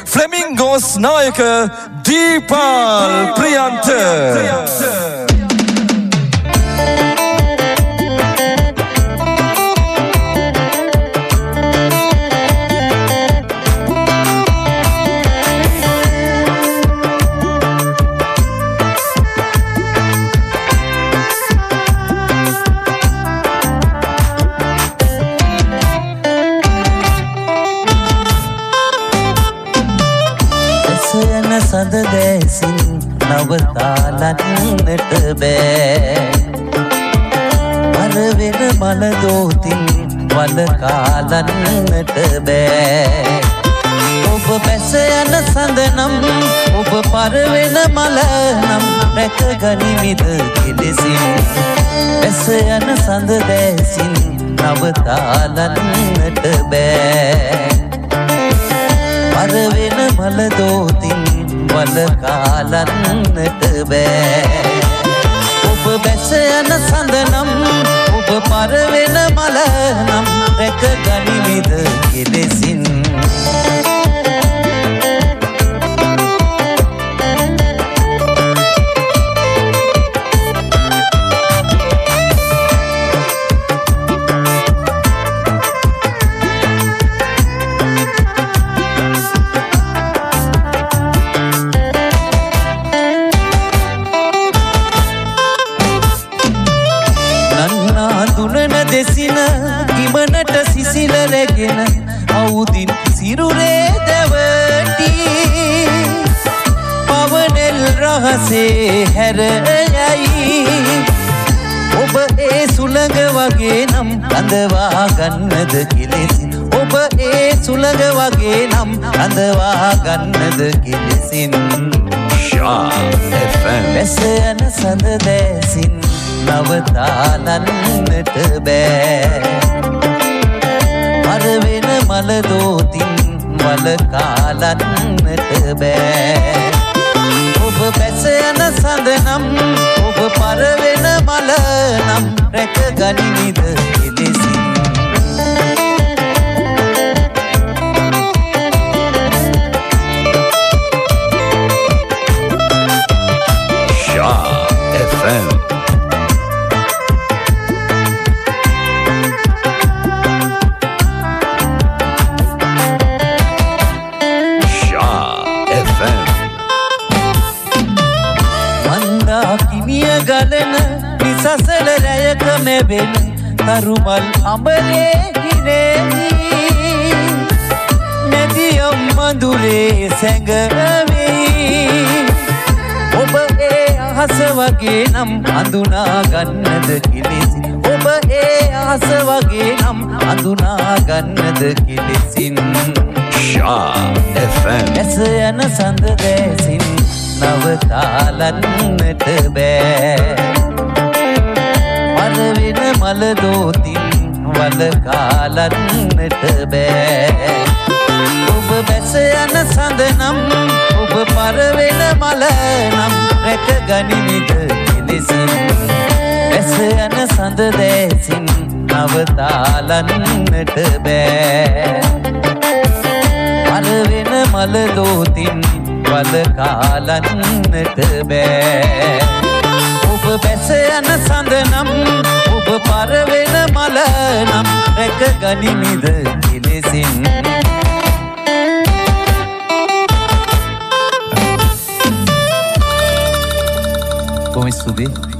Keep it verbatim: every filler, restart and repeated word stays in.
Flamingos නායක දීපල් ප්‍රියන්ත සඳ දැසින් නවතාලන්නට බෑ අර වෙන මල දෝතින් වලකාලන්නට බෑ ඔබ බැස යන සඳ නම් ඔබ පර වෙන මල නම් රැක ගනිමිද කෙලෙසින් බැස යන සඳ දැසින් නවතාලන්නට බෑ අර වෙන මල දෝතින් වලකාලන්නට බෑ ඔබ බැස යන සඳ නම් ඔබ පර වෙන මල නම් රැක ගනිමිද කෙලෙසින් දෙසින ඉමනට සිසිල රැගෙන අවුදින් සිරුරේ දැවටි පවනෙල් රහසේ හැර යයි ඔබ ඒ සුළඟ වගේ නම් රඳවා ගන්නද කෙලෙසින් ඔබ ඒ සුළඟ වගේ නම් රඳවා ගන්නද කෙලෙසින් ෂා එෆ් එම් බැස යන සඳ දැසින් නවතාලන්නට බෑ අර වෙන මල දෝතින් වලකාලන්නට බෑ ඔබ බැස යන සඳ නම් ඔබ පර වෙන මල නම් රැක ගනිමිද කෙලෙසින් ෂා එෆ් එම් ගලන නිසසල රැයක මෙබෙන තරුමල් අඹලේ හිරෙහි නැදියම් මඳුරේ සැඟවෙයි ඔබ ඒ අහස වගේ නම් අඳුනා ගන්නද කෙලෙසින් ඔබ ඒ අහස වගේ නම් අඳුනා ගන්නද කෙලෙසින් ෂා එෆ් එම් ඇස යන සඳ දැසින් නවතාලන්නට බෑ අර වෙන මල දෝතින් වලකාලන්නට බෑ ඔබ බැස යන සඳ නම් ඔබ පර වෙන මල නම් රැක ගනිමිද කෙලෙසින් බැස යන සඳ දැසින් නවතාලන්නට බෑ අර වෙන මල දෝතින් වලකාලන්නට බෑ ඔබ බැස යන සඳ නම් ඔබ පර වෙන මල නම් රැක ගනිමිද කෙලෙසින් Come stupi?